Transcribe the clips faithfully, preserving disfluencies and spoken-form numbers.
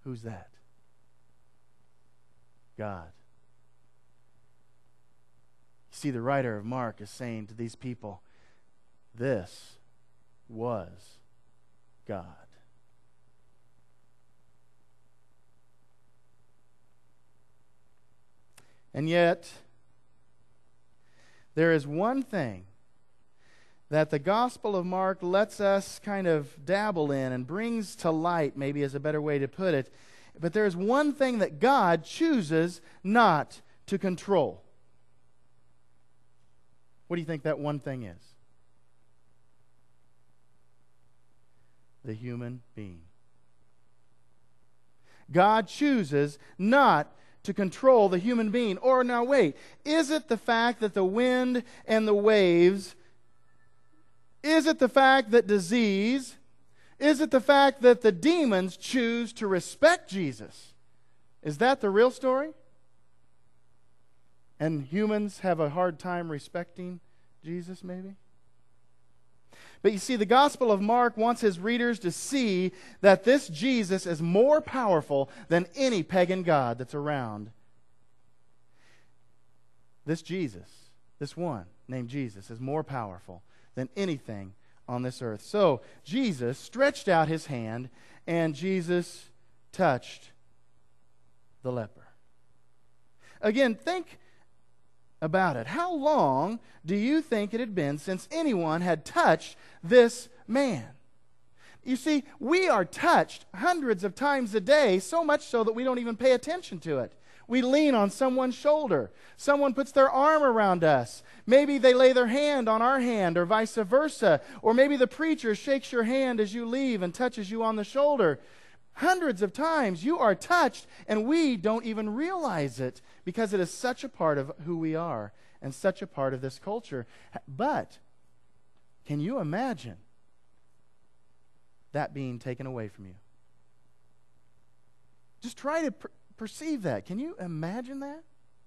Who's that? God. You see, the writer of Mark is saying to these people, this was God. And yet, there is one thing that the Gospel of Mark lets us kind of dabble in and brings to light, maybe is a better way to put it. But there is one thing that God chooses not to control. What do you think that one thing is? The human being. God chooses not to control the human being. Or now wait, is it the fact that the wind and the waves, is it the fact that disease, is it the fact that the demons choose to respect Jesus? Is that the real story? And humans have a hard time respecting Jesus, maybe? But you see, the Gospel of Mark wants his readers to see that this Jesus is more powerful than any pagan god that's around. This Jesus, this one named Jesus, is more powerful than anything on this earth. So, Jesus stretched out his hand, and Jesus touched the leper. Again, think about it. How long do you think it had been since anyone had touched this man? You see, we are touched hundreds of times a day, so much so that we don't even pay attention to it. We lean on someone's shoulder. Someone puts their arm around us. Maybe they lay their hand on our hand, or vice versa. Or maybe the preacher shakes your hand as you leave and touches you on the shoulder. Hundreds of times you are touched, and we don't even realize it because it is such a part of who we are and such a part of this culture. But can you imagine that being taken away from you? Just try to per- perceive that. Can you imagine that?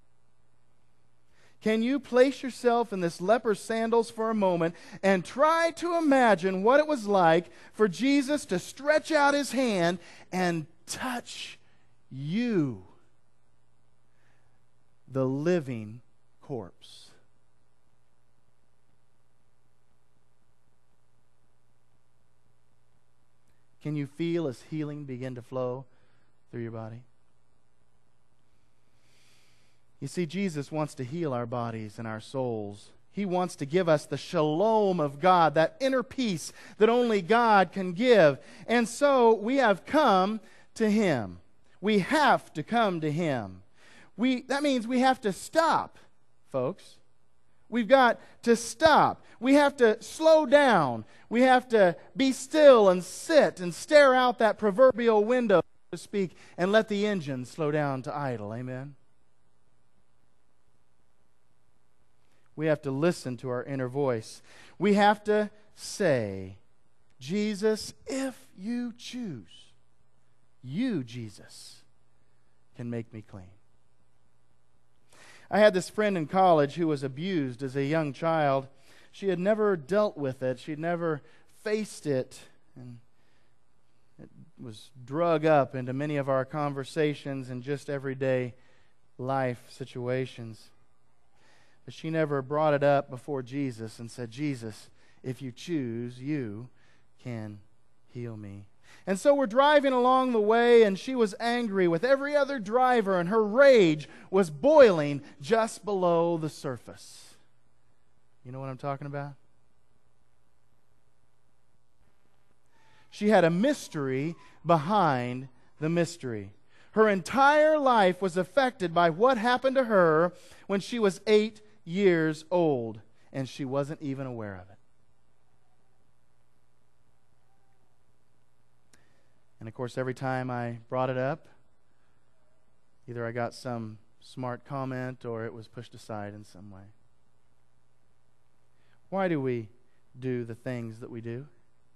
Can you place yourself in this leper's sandals for a moment and try to imagine what it was like for Jesus to stretch out his hand and touch you, the living corpse? Can you feel his healing begin to flow through your body? You see, Jesus wants to heal our bodies and our souls. He wants to give us the shalom of God, that inner peace that only God can give. And so we have come to Him. We have to come to Him. We, that means we have to stop, folks. We've got to stop. We have to slow down. We have to be still and sit and stare out that proverbial window, so to speak, and let the engine slow down to idle. Amen? We have to listen to our inner voice. We have to say, Jesus, if you choose, you, Jesus, can make me clean. I had this friend in college who was abused as a young child. She had never dealt with it. She'd never faced it. And it was drug up into many of our conversations and just everyday life situations. But she never brought it up before Jesus and said, Jesus, if you choose, you can heal me. And so we're driving along the way, and she was angry with every other driver, and her rage was boiling just below the surface. You know what I'm talking about? She had a mystery behind the mystery. Her entire life was affected by what happened to her when she was eight years old, and she wasn't even aware of it. And of course, every time I brought it up, either I got some smart comment or it was pushed aside in some way. Why do we do the things that we do?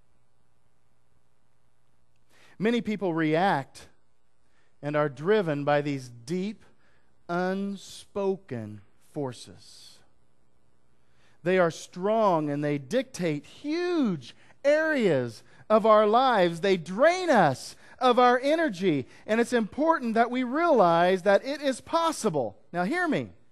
Many people react and are driven by these deep, unspoken forces. They are strong and they dictate huge areas of our lives. They drain us of our energy. And it's important that we realize that it is possible. Now, hear me.